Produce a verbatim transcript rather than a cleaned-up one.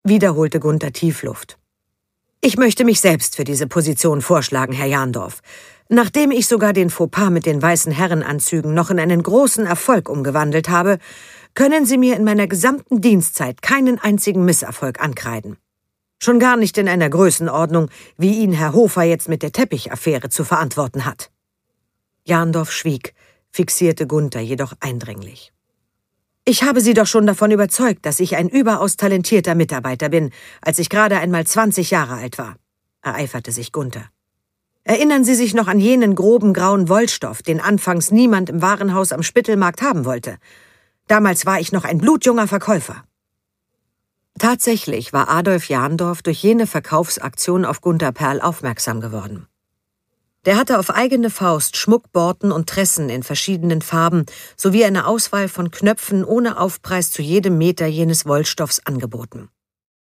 wiederholte Gunther Tiefluft. »Ich möchte mich selbst für diese Position vorschlagen, Herr Jandorf. Nachdem ich sogar den Fauxpas mit den weißen Herrenanzügen noch in einen großen Erfolg umgewandelt habe, können Sie mir in meiner gesamten Dienstzeit keinen einzigen Misserfolg ankreiden. Schon gar nicht in einer Größenordnung, wie ihn Herr Hofer jetzt mit der Teppichaffäre zu verantworten hat.« Jandorf schwieg, fixierte Gunther jedoch eindringlich. »Ich habe Sie doch schon davon überzeugt, dass ich ein überaus talentierter Mitarbeiter bin, als ich gerade einmal zwanzig Jahre alt war«, ereiferte sich Gunther. »Erinnern Sie sich noch an jenen groben grauen Wollstoff, den anfangs niemand im Warenhaus am Spittelmarkt haben wollte? Damals war ich noch ein blutjunger Verkäufer.« Tatsächlich war Adolf Jandorf durch jene Verkaufsaktion auf Gunther Perl aufmerksam geworden. Der hatte auf eigene Faust Schmuckborten und Tressen in verschiedenen Farben sowie eine Auswahl von Knöpfen ohne Aufpreis zu jedem Meter jenes Wollstoffs angeboten.